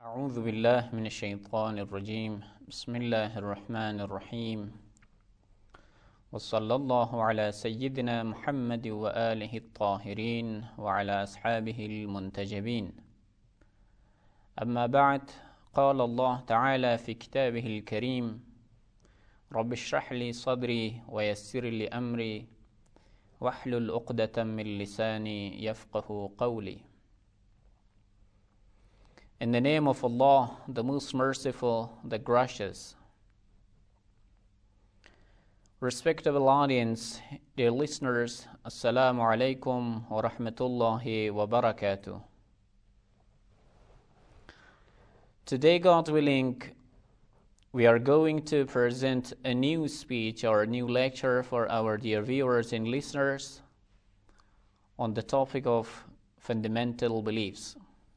أعوذ بالله من الشيطان الرجيم بسم الله الرحمن الرحيم وصلى الله على سيدنا محمد وآله الطاهرين وعلى أصحابه المنتجبين أما بعد قال الله تعالى في كتابه الكريم رب اشرح لي صدري ويسر لي أمري واحلل عقدة من لساني يفقه قولي. In the name of Allah, the most merciful, the gracious. Respectable audience, dear listeners, Assalamu alaikum wa rahmatullahi wa barakatuh. Today, God willing, we are going to present a new speech or a new lecture for our dear viewers and listeners on the topic of fundamental beliefs.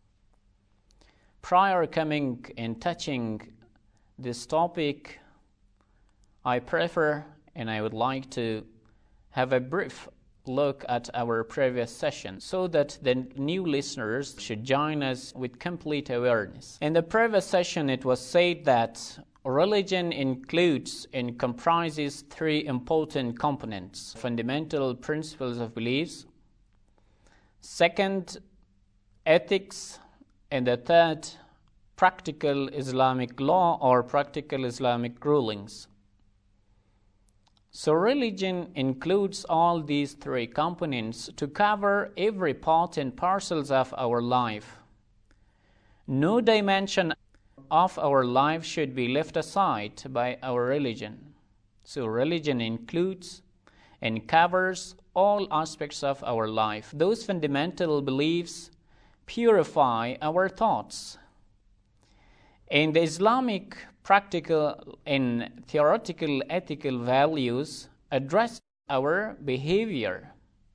Prior coming and touching this topic, I prefer and I would like to have a brief look at our previous session so that the new listeners should join us with complete awareness. In the previous session, it was said that religion includes and comprises three important components: fundamental principles of beliefs, second, ethics, and the third, practical Islamic law or practical Islamic rulings. So religion includes all these three components to cover every part and parcels of our life. No dimension of our life should be left aside by our religion. So religion includes and covers all aspects of our life. Those fundamental beliefs purify our thoughts. And the Islamic practical and theoretical ethical values address our behavior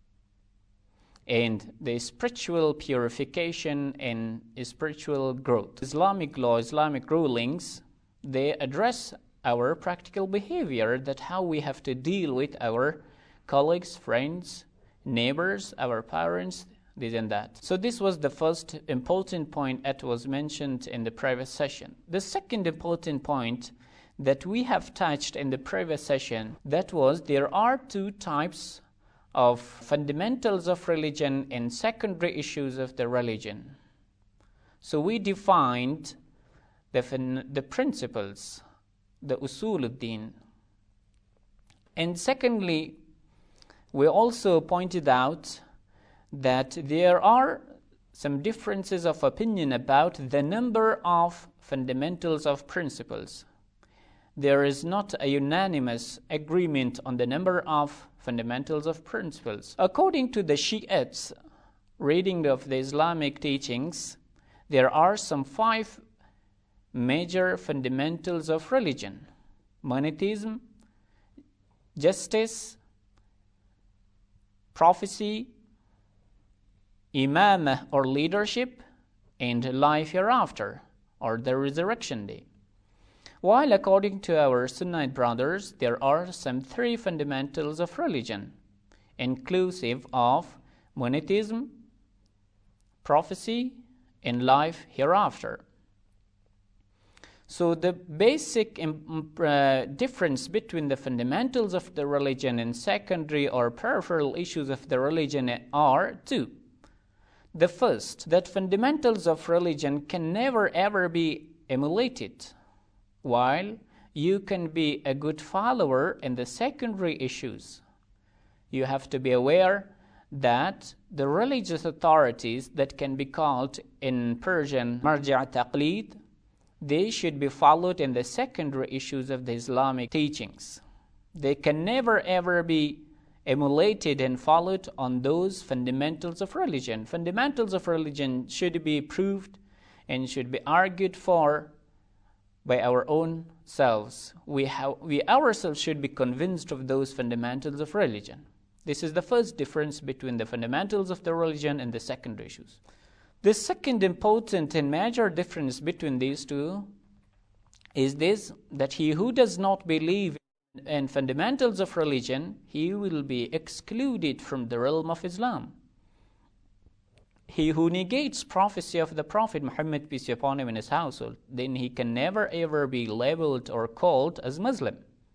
and the spiritual purification and spiritual growth. Islamic law, Islamic rulings, they address our practical behavior, that how we have to deal with our colleagues, friends, neighbors, our parents, this and that. So this was the first important point that was mentioned in the previous session. The second important point that we have touched in the previous session, that was there are two types of fundamentals of religion and secondary issues of the religion. So we defined the principles, the usul ad-din. And secondly, we also pointed out that there are some differences of opinion about the number of fundamentals of principles. There is not a unanimous agreement on the number of fundamentals of principles. According to the Shiites reading of the Islamic teachings, there are some 5 major fundamentals of religion: monotheism, justice, prophecy, imamah or leadership, and life hereafter or the resurrection day. While according to our Sunnite brothers, there are some 3 fundamentals of religion, inclusive of monotheism, prophecy, and life hereafter. So the basic difference between the fundamentals of the religion and secondary or peripheral issues of the religion are 2. The first, that fundamentals of religion can never ever be emulated, while you can be a good follower in the secondary issues. You have to be aware that the religious authorities that can be called in Persian marja' taqlid, they should be followed in the secondary issues of the Islamic teachings. They can never ever be emulated and followed on those fundamentals of religion. Fundamentals of religion should be proved and should be argued for by our own selves. We ourselves should be convinced of those fundamentals of religion. This is the first difference between the fundamentals of the religion and the secondary issues. The second important and major difference between these two is this, that he who does not believe and fundamentals of religion, he will be excluded from the realm of Islam. he who negates prophecy of the Prophet Muhammad, peace be upon him, in his household, then he can never ever be labeled or called as Muslim.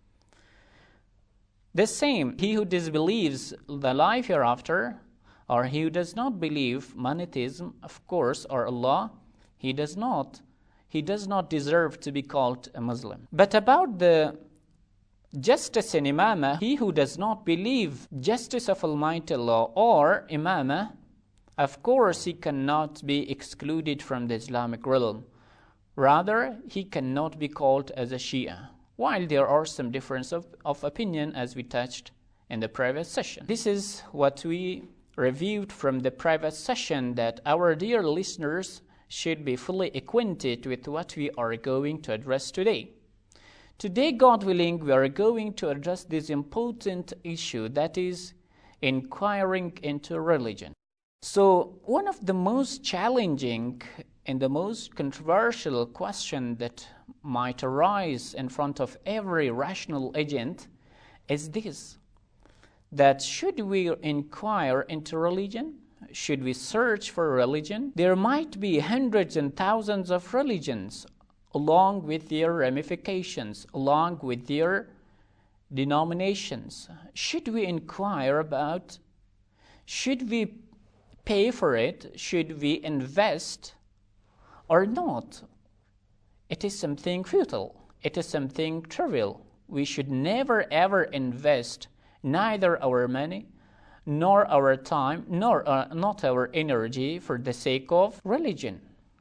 The same, he who disbelieves the life hereafter, or he who does not believe monotheism, of course, or Allah, he does not deserve to be called a Muslim. But about the justice in Imamah, he who does not believe justice of Almighty Allah or Imamah, of course he cannot be excluded from the Islamic realm. Rather, he cannot be called as a Shia, while there are some difference of opinion as we touched in the previous session. This is what we reviewed from the previous session, that our dear listeners should be fully acquainted with what we are going to address today. Today, God willing, we are going to address this important issue, that is inquiring into religion. So, one of the most challenging and the most controversial question that might arise in front of every rational agent is this: that should we inquire into religion? Should we search for religion? There might be hundreds and thousands of religions, along with their ramifications, along with their denominations. Should we inquire about? Should we pay for it? Should we invest or not? It is something futile. It is something trivial. We should never ever invest neither our money, nor our time, nor not our energy for the sake of religion.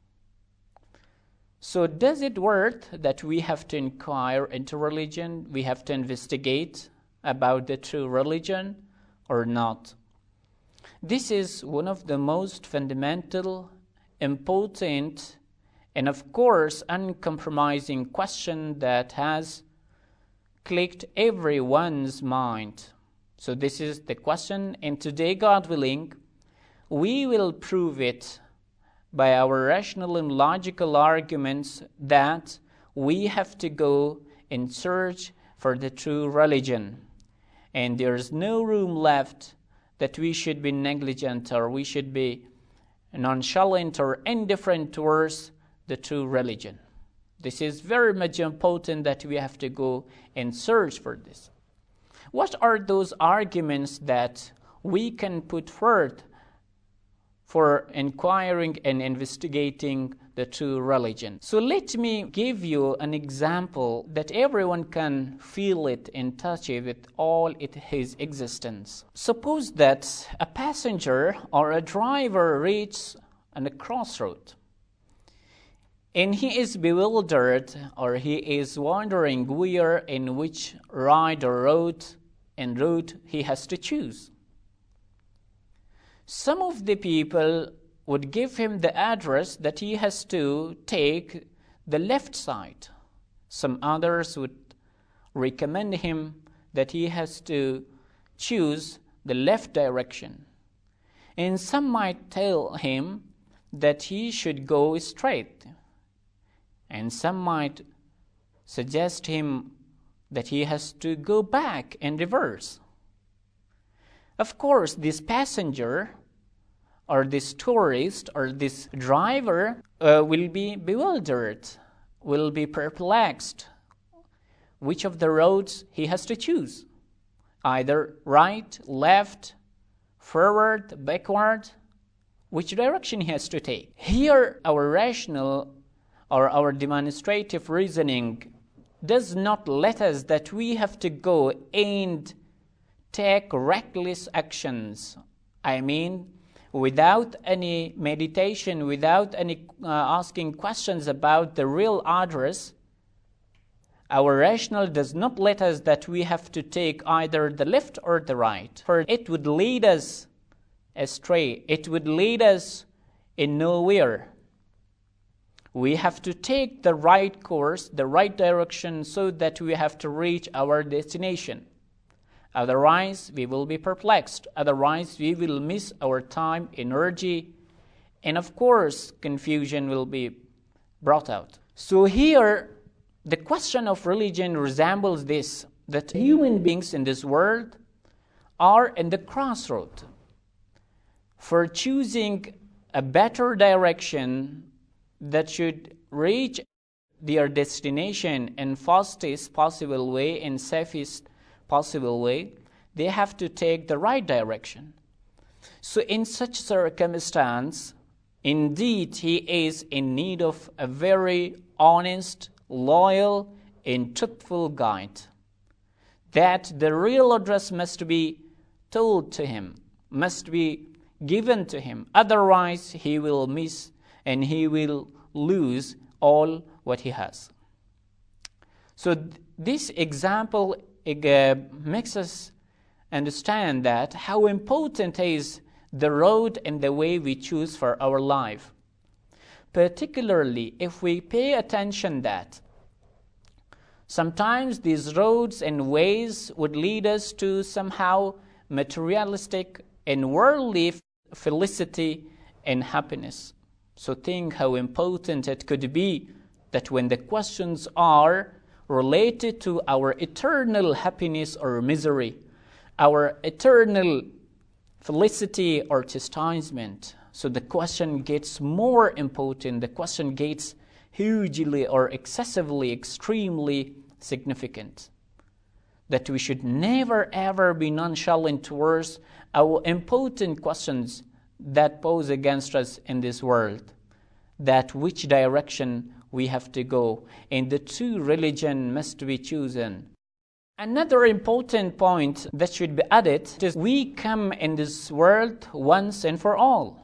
So does it worth that we have to inquire into religion, we have to investigate about the true religion or not? This is one of the most fundamental, important, and of course uncompromising question that has clicked everyone's mind. So this is the question, and today, God willing, we will prove it by our rational and logical arguments that we have to go and search for the true religion. And there is no room left that we should be negligent or we should be nonchalant or indifferent towards the true religion. This is very much important that we have to go and search for this. What are those arguments that we can put forth for inquiring and investigating the true religion? So let me give you an example that everyone can feel it and touch it with all his existence. Suppose that a passenger or a driver reaches a crossroad, and he is bewildered, or he is wondering where, in which ride or route he has to choose. Some of the people would give him the address that he has to take the left side. Some others would recommend him that he has to choose the left direction. And some might tell him that he should go straight. And some might suggest him that he has to go back and reverse. Of course, this passenger or this tourist or this driver will be bewildered, will be perplexed. Which of the roads he has to choose? Either right, left, forward, backward, which direction he has to take. Here, our rational or our demonstrative reasoning does not let us that we have to go and take reckless actions. I mean, without any meditation, without any asking questions about the real address, our rational does not let us that we have to take either the left or the right. For it would lead us astray. It would lead us in nowhere. We have to take the right course, the right direction, so that we have to reach our destination. Otherwise, we will be perplexed. Otherwise, we will miss our time, energy, and of course, confusion will be brought out. So here, the question of religion resembles this, that human beings in this world are in the crossroad for choosing a better direction that should reach their destination in fastest possible way, in safest possible way, they have to take the right direction. So in such circumstance, indeed he is in need of a very honest, loyal, and truthful guide. That the real address must be told to him, must be given to him. Otherwise, he will miss and he will lose all what he has. So this example makes us understand that how important is the road and the way we choose for our life. Particularly if we pay attention that sometimes these roads and ways would lead us to somehow materialistic and worldly felicity and happiness. So think how important it could be that when the questions are related to our eternal happiness or misery, our eternal felicity or chastisement, so the question gets more important, the question gets hugely or excessively, extremely significant. That we should never ever be nonchalant towards our important questions that pose against us in this world. That which direction we have to go, and the true religion must be chosen. Another important point that should be added is we come in this world once and for all.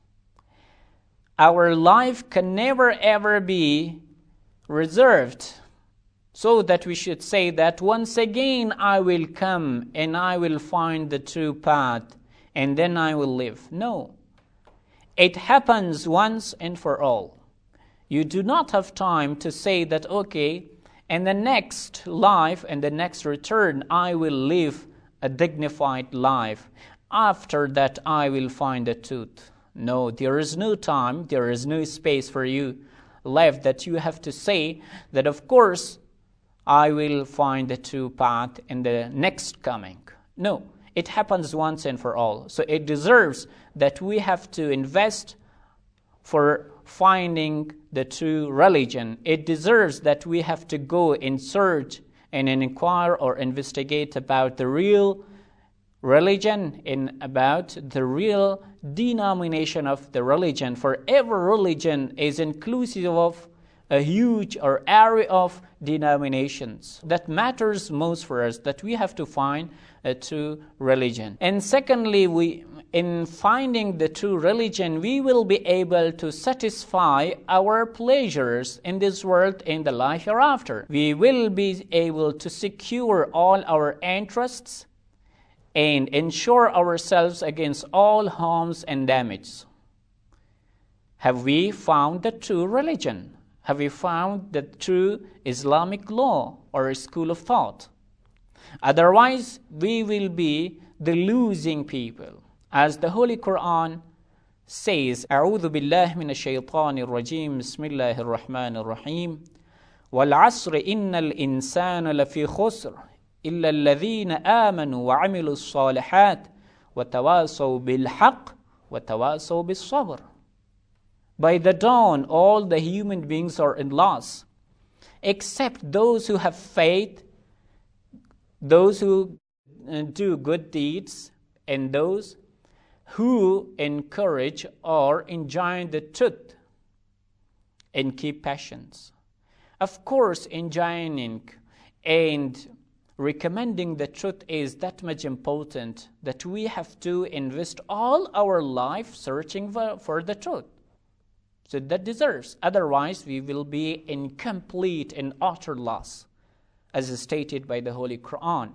Our life can never ever be reserved, so that we should say that once again I will come and I will find the true path and then I will live. No. It happens once and for all. You do not have time to say that, okay, in the next life and the next return I will live a dignified life. After that I will find the truth. No, there is no time, there is no space for you left that you have to say that of course I will find the true path in the next coming. No, it happens once and for all. So it deserves that we have to invest for finding the true religion. It deserves that we have to go and search and inquire or investigate about the real religion and about the real denomination of the religion. For every religion is inclusive of a huge or array of denominations. That matters most for us, that we have to find a true religion. And secondly, in finding the true religion, we will be able to satisfy our pleasures in this world and the life hereafter. We will be able to secure all our interests and ensure ourselves against all harms and damage. Have we found the true religion? Have we found the true Islamic law or school of thought? Otherwise, we will be the losing people. As the Holy Quran says, أعوذ بالله من الشيطان الرجيم بسم الله الرحمن الرحيم والعصر إن الإنسان لفي خسر إلا الذين آمنوا وعملوا الصالحات وتواصوا بالحق وتواصوا بالصبر. By the dawn, all the human beings are in loss, except those who have faith, those who do good deeds, and those who encourage or enjoin the truth and keep patience. Of course, enjoining and recommending the truth is that much important that we have to invest all our life searching for the truth. So that deserves. Otherwise, we will be in complete and utter loss, as stated by the Holy Quran.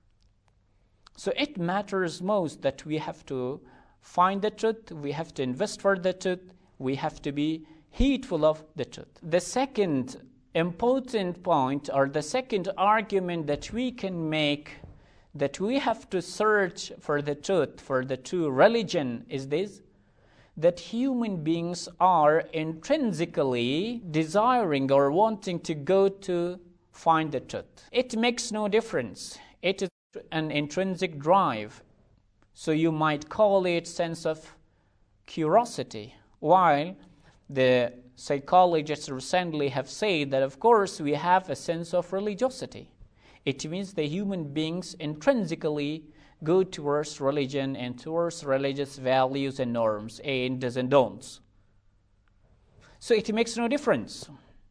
So it matters most that we have to find the truth, we have to invest for the truth, we have to be heedful of the truth. The second important point, or the second argument that we can make, that we have to search for the truth, for the true religion, is this: that human beings are intrinsically desiring or wanting to go to find the truth. It makes no difference. It is an intrinsic drive. So you might call it sense of curiosity. While the psychologists recently have said that, of course, we have a sense of religiosity. It means the human beings intrinsically go towards religion and towards religious values and norms and does and don'ts. So it makes no difference.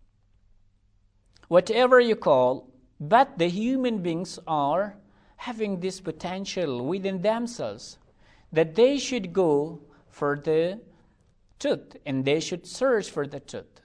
Whatever you call, but the human beings are having this potential within themselves that they should go for the truth and they should search for the truth.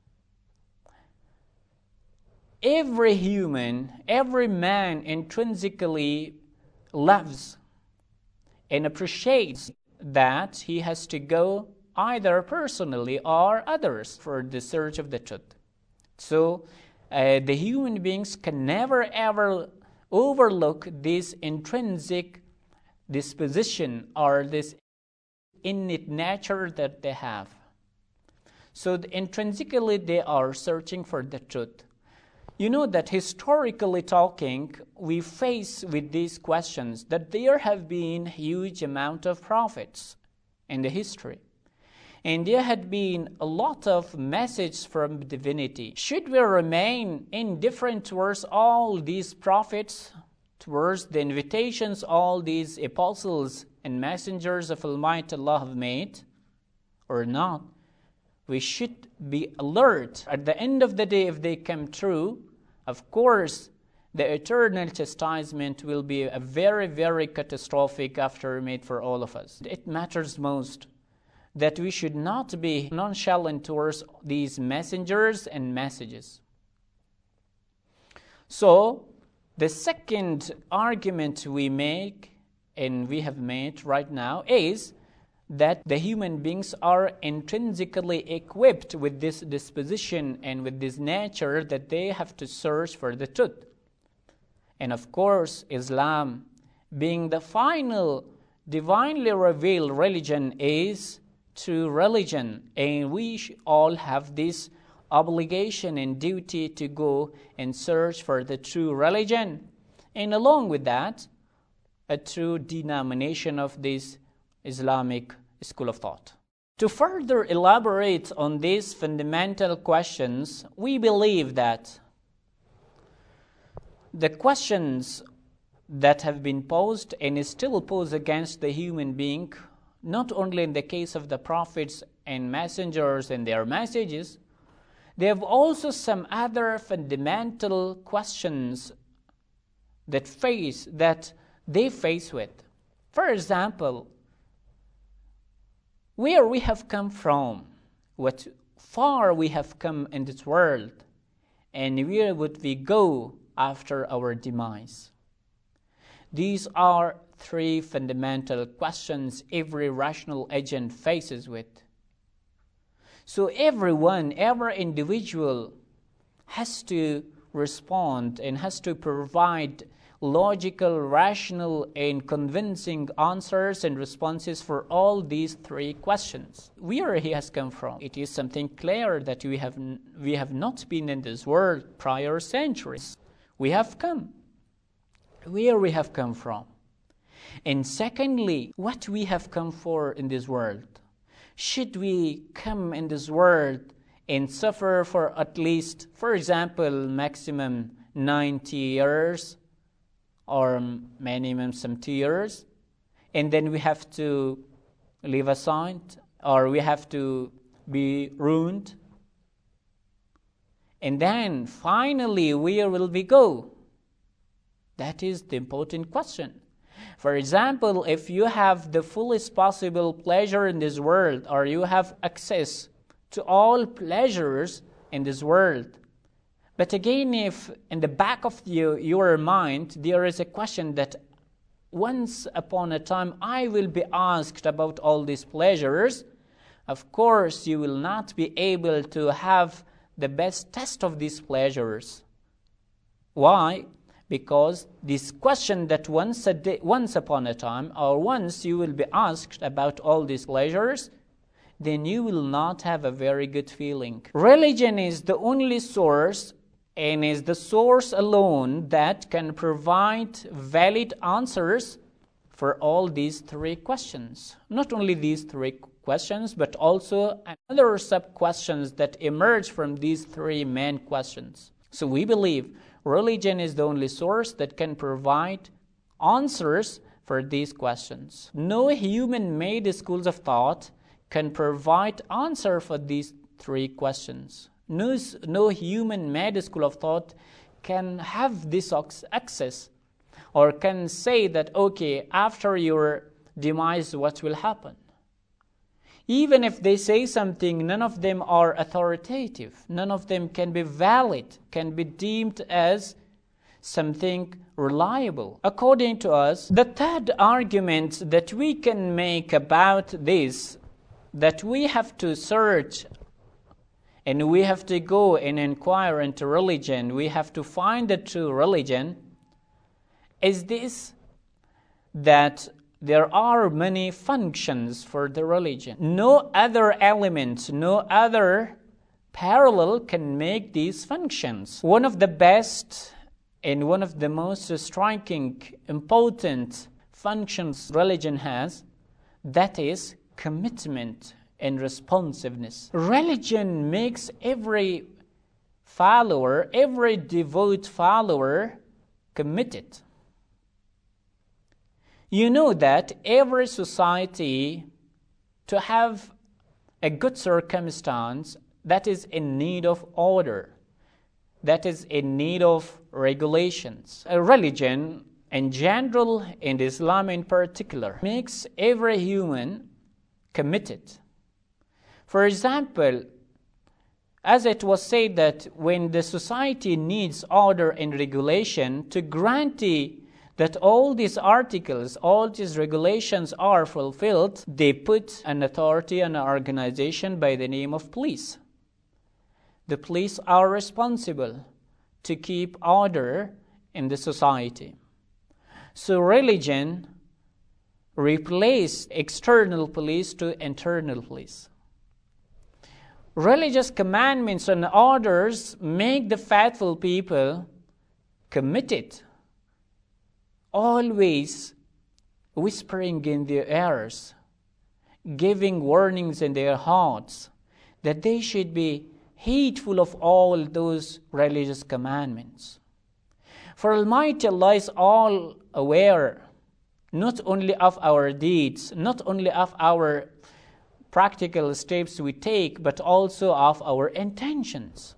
Every human, every man intrinsically loves and appreciates that he has to go either personally or others for the search of the truth. So the human beings can never ever overlook this intrinsic disposition or this innate nature that they have. So intrinsically they are searching for the truth. You know that historically talking, we face with these questions that there have been huge amount of prophets in the history. And there had been a lot of messages from divinity. Should we remain indifferent towards all these prophets, towards the invitations all these apostles and messengers of Almighty Allah have made, or not? We should be alert. At the end of the day, if they come true, of course, the eternal chastisement will be a very, very catastrophic aftermath for all of us. It matters most that we should not be nonchalant towards these messengers and messages. So, the second argument we make, and we have made right now, is that the human beings are intrinsically equipped with this disposition and with this nature that they have to search for the truth. And of course, Islam, being the final divinely revealed religion, is true religion, and we all have this obligation and duty to go and search for the true religion, and along with that, a true denomination of this Islamic school of thought. To further elaborate on these fundamental questions, we believe that the questions that have been posed and is still posed against the human being, not only in the case of the prophets and messengers and their messages, they have also some other fundamental questions that they face with. For example, where we have come from, what far we have come in this world, and where would we go after our demise? These are three fundamental questions every rational agent faces with. So everyone, every individual has to respond and has to provide logical, rational, and convincing answers and responses for all these three questions. Where he has come from. It is something clear that we have not been in this world prior centuries. We have come. Where we have come from. And secondly, what we have come for in this world. Should we come in this world and suffer for at least, for example, maximum 90 years, or minimum some 2 years, and then we have to leave aside, or we have to be ruined? And then finally, where will we go? That is the important question. For example, if you have the fullest possible pleasure in this world, or you have access to all pleasures in this world, but again, if in the back of your mind there is a question that once upon a time I will be asked about all these pleasures, of course you will not be able to have the best test of these pleasures. Why? Because this question that once upon a time, or once you will be asked about all these pleasures, then you will not have a very good feeling. Religion is the only source, and is the source alone that can provide valid answers for all these three questions. Not only these three questions, but also another sub-questions that emerge from these three main questions. So we believe religion is the only source that can provide answers for these questions. No human-made schools of thought can provide answer for these three questions. No human-made school of thought can have this access or can say that, okay, after your demise, what will happen? Even if they say something, none of them are authoritative. None of them can be valid, can be deemed as something reliable. According to us, the third argument that we can make about this, that we have to search and we have to go and inquire into religion, we have to find the true religion, is this, that there are many functions for the religion. No other element, no other parallel can make these functions. One of the best and one of the most striking, important functions religion has, that is commitment and responsiveness. Religion makes every follower, every devout follower, committed. You know that every society, to have a good circumstance, that is in need of order, that is in need of regulations. A religion in general, and Islam in particular, makes every human committed. For example, as it was said that when the society needs order and regulation, to guarantee that all these articles, all these regulations are fulfilled, they put an authority, an organization by the name of police. The police are responsible to keep order in the society. So religion replaced external police to internal police. Religious commandments and orders make the faithful people committed, always whispering in their ears, giving warnings in their hearts that they should be heedful of all those religious commandments. For Almighty Allah is all aware, not only of our deeds, not only of our practical steps we take, but also of our intentions.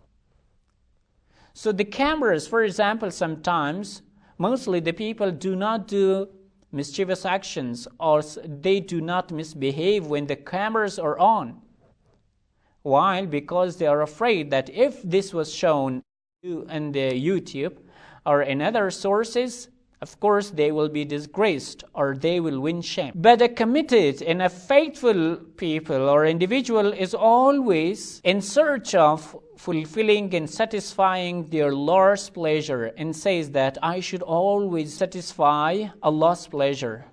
So the cameras, for example, sometimes, mostly the people do not do mischievous actions or they do not misbehave when the cameras are on. Why? Because they are afraid that if this was shown in the YouTube or in other sources, of course they will be disgraced or they will win shame. But a committed and a faithful people or individual is always in search of fulfilling and satisfying their Lord's pleasure, and says that I should always satisfy Allah's pleasure.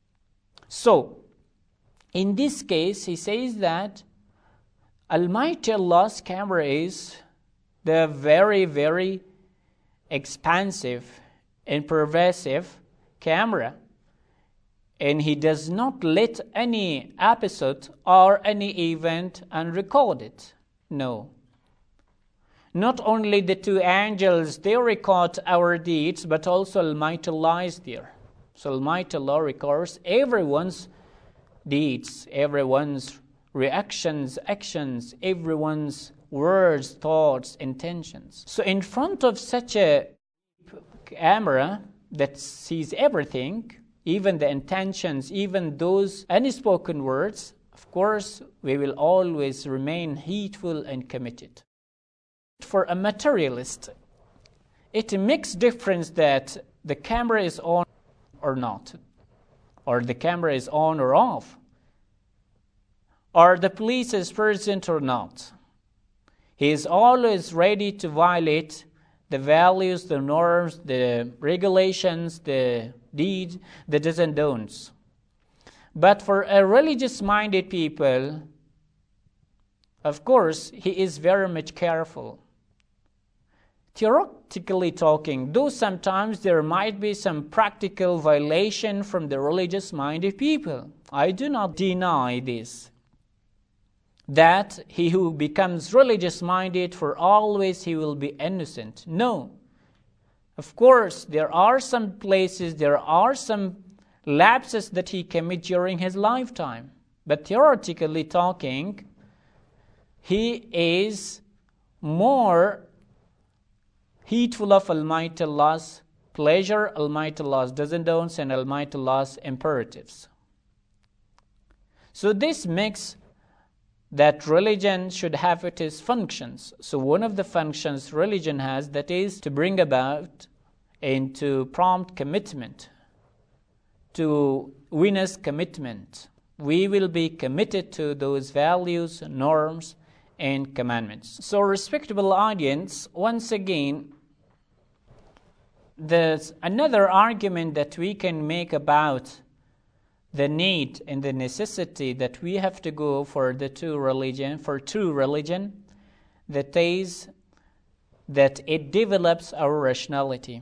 So, in this case, he says that Almighty Allah's camera is the very, very expansive and pervasive camera, and He does not let any episode or any event unrecorded. No. Not only the two angels, they record our deeds, but also Almighty Allah is there. So Almighty Allah records everyone's deeds, everyone's reactions, actions, everyone's words, thoughts, intentions. So in front of such a camera that sees everything, even the intentions, even those unspoken words, of course, we will always remain heedful and committed. For a materialist, it makes difference that the camera is on or not, or the camera is on or off, or the police is present or not. He is always ready to violate the values, the norms, the regulations, the deeds, the do's and don'ts. But for a religious-minded people, of course, he is very much careful. Theoretically talking, though sometimes there might be some practical violation from the religious-minded people, I do not deny this. that he who becomes religious-minded for always he will be innocent. No. Of course, there are some places, there are some lapses that he commits during his lifetime. But theoretically talking, he is more heedful of Almighty Allah's pleasure, Almighty Allah's do's and don'ts, and Almighty Allah's imperatives. So this makes that religion should have its functions. So one of the functions religion has, that is to bring about and to prompt commitment, to witness commitment. We will be committed to those values, norms, and commandments. So respectable audience, once again, there's another argument that we can make about the need and the necessity that we have to go for true religion, that is that it develops our rationality.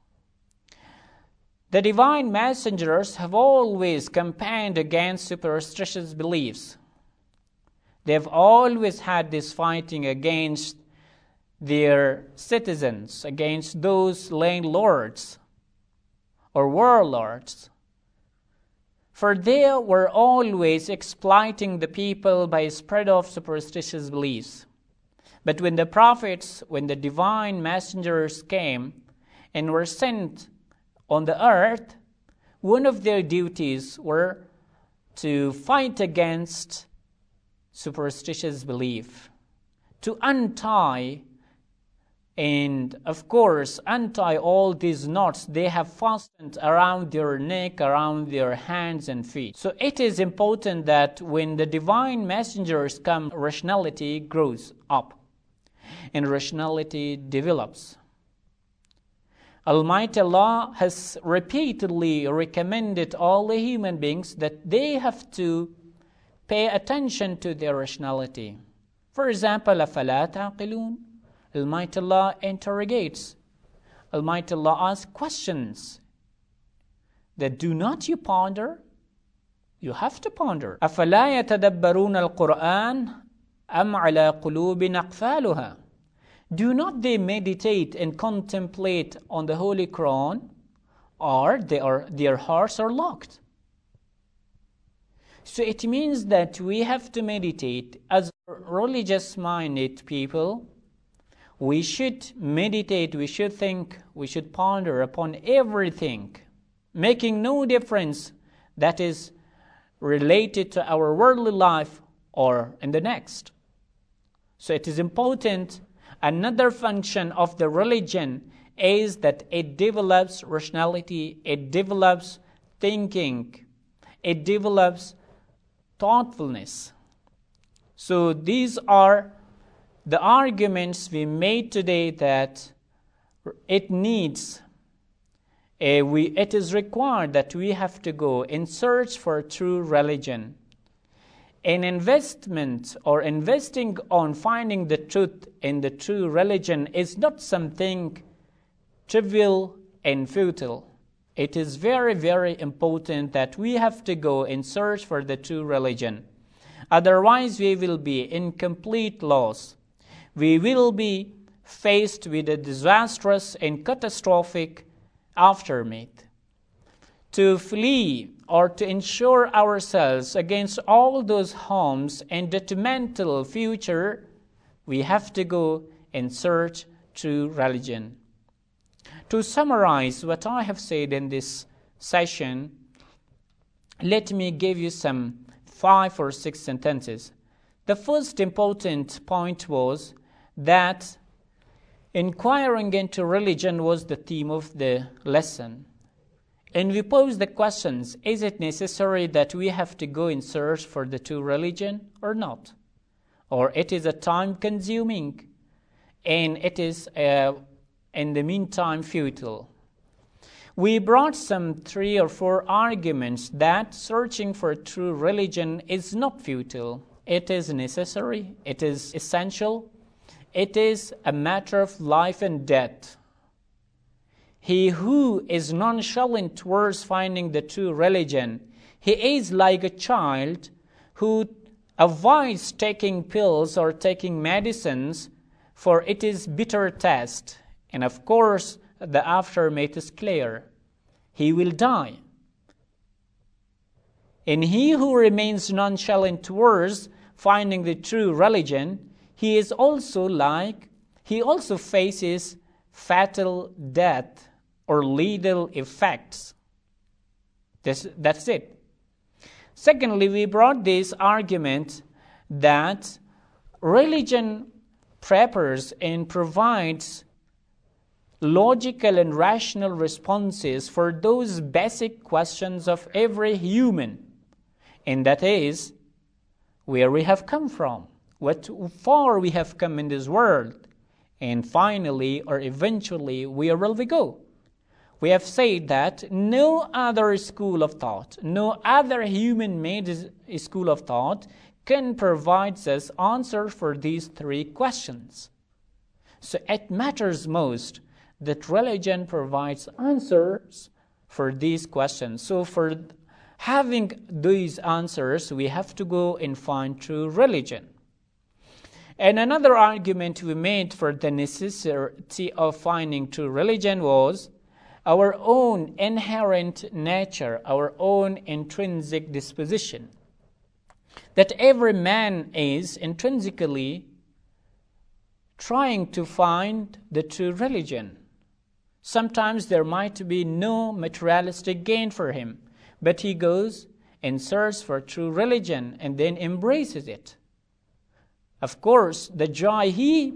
The divine messengers have always campaigned against superstitious beliefs. They've always had this fighting against their citizens, against those landlords or warlords. For they were always exploiting the people by spread of superstitious beliefs. But when the prophets, when the divine messengers came and were sent on the earth, one of their duties were to fight against superstitious belief, to untie and, of course, untie all these knots they have fastened around their neck, around their hands and feet. So it is important that when the divine messengers come, rationality grows up and rationality develops. Almighty Allah has repeatedly recommended all the human beings that they have to pay attention to their rationality. For example, أَفَلَا تَعْقِلُونَ? Almighty Allah interrogates. Almighty Allah asks questions that do not you ponder? You have to ponder. أَفَلَا يَتَدَبَّرُونَ الْقُرْآنَ أَمْ عَلَى قُلُوبٍ أَقْفَالُهَا? Do not they meditate and contemplate on the Holy Quran, or their hearts are locked? So it means that we have to meditate. As religious-minded people, we should meditate, we should think, we should ponder upon everything, making no difference that is related to our worldly life or in the next. So it is important. Another function of the religion is that it develops rationality, it develops thinking, it develops thoughtfulness. So these are the arguments we made today, that it is required that we have to go and search for true religion. An investment or investing on finding the truth in the true religion is not something trivial and futile. It is very, very important that we have to go and search for the true religion. Otherwise, we will be in complete loss. We will be faced with a disastrous and catastrophic aftermath. To flee or to ensure ourselves against all those harms and detrimental future, we have to go and search true religion. To summarize what I have said in this session, let me give you some 5 or 6 sentences. The first important point was that inquiring into religion was the theme of the lesson. And we pose the questions, is it necessary that we have to go and search for the true religion or not? Or it is a time consuming and it is in the meantime futile. We brought some 3 or 4 arguments that searching for true religion is not futile. It is necessary, it is essential, it is a matter of life and death. He who is nonchalant towards finding the true religion, he is like a child who avoids taking pills or taking medicines, for it is bitter taste, and of course the aftermath is clear. He will die. And he who remains nonchalant towards finding the true religion, he also faces fatal death or lethal effects. That's it. Secondly, we brought this argument that religion prepares and provides logical and rational responses for those basic questions of every human, and that is, where we have come from, what far we have come in this world, and finally or eventually where will we go. We have said that no other school of thought, no other human-made school of thought can provide us answers for these three questions. So it matters most that religion provides answers for these questions. So for having these answers, we have to go and find true religion. And another argument we made for the necessity of finding true religion was our own inherent nature, our own intrinsic disposition. That every man is intrinsically trying to find the true religion. Sometimes there might be no materialistic gain for him, but he goes and searches for true religion and then embraces it. Of course, the joy he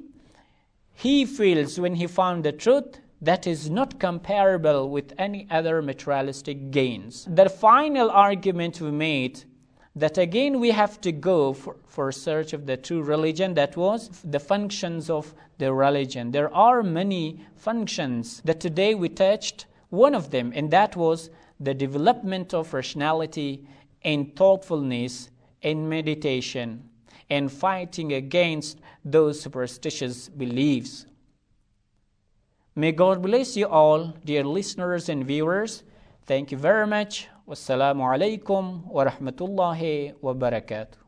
feels when he found the truth, that is not comparable with any other materialistic gains. The final argument we made, that again we have to go for search of the true religion, that was the functions of the religion. There are many functions that today we touched one of them, and that was the development of rationality and thoughtfulness and meditation and fighting against those superstitious beliefs. May God bless you all, dear listeners and viewers. Thank you very much. Wassalamu alaikum wa rahmatullahi wa barakatuh.